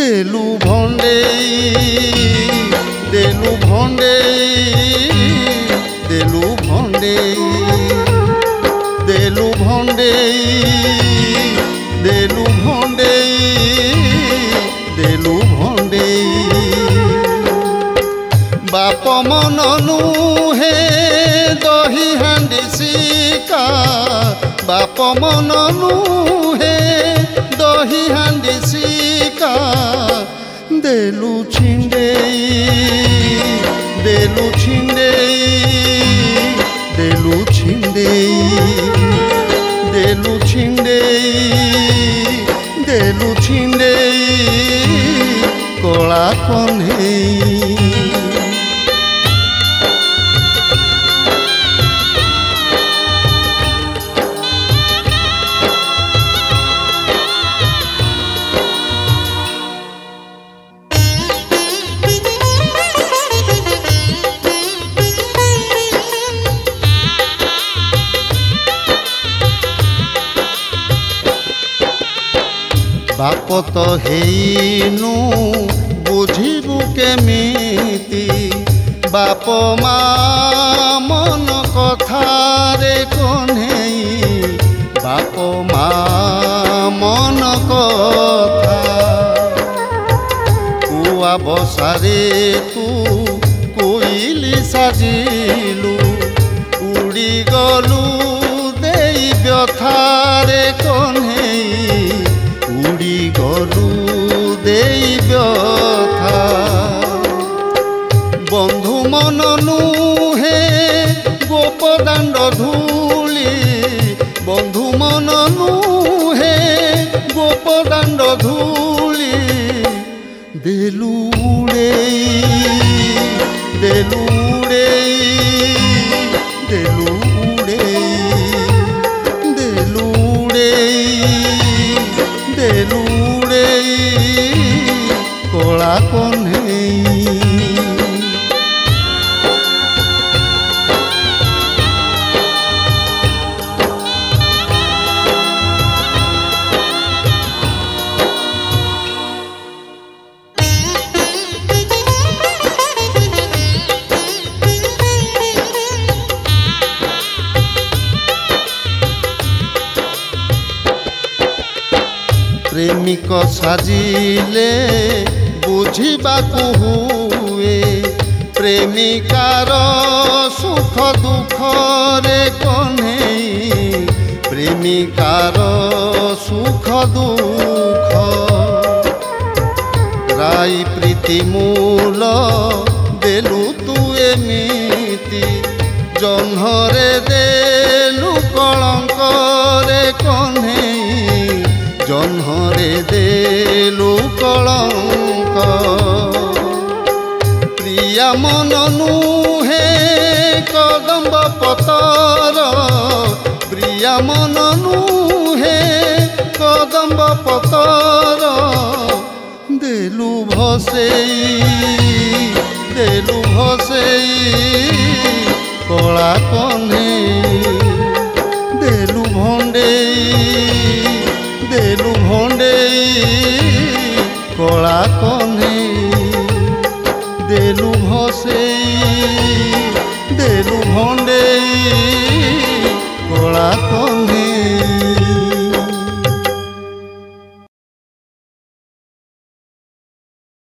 देलु भंडेई देलु भंडेई देलु भंडेई देलु भंडेई देलु भंडेई देलु भंडेई बाप मन नुहे दही हांडी सिका बाप मन नुहे दही हांडी सिका देलु छिंडेई देलु छिंडेई देलु छिंडेई देलु छिंडेई देलु छिंडेई कला कन्हेई बाप तो हेनु बुझिबु केमिति बाप मा मन कथारे कन्हेई बाप मा मन कथा कुआ बसारे तू कोइली साजिलु उड़ी गलु देई व्यथारे कन्हेई उड़ी गलु देई व्यथा बंधु मन नुहे गोपदाण्ड धूली बंधु मन नुहे गोपदाण्ड धूली देलु उड़ेई देलु उड़ेई देलु उड़ेई देलु उड़ेई देलु उड़ेई कला कन्हेई प्रेमिक साजिले बुझिबाकु हुए प्रेमिकार सुख दुख रे कन्हेई प्रेमिकार सुख दुख राई प्रीति मूल देलु तू एमिति जह्नरे देलु कलंक रे कन्हेई जह्नरे देलु कलंक प्रिया मन नुहे कदम्ब पतर प्रिया मन नुहे कदम्ब पतर देलु भसेई कला कन्हेई देलु भंडेई देलु भंडेई कला कन्हेई देलु भसेई देलु भंडेई कला कन्हेई।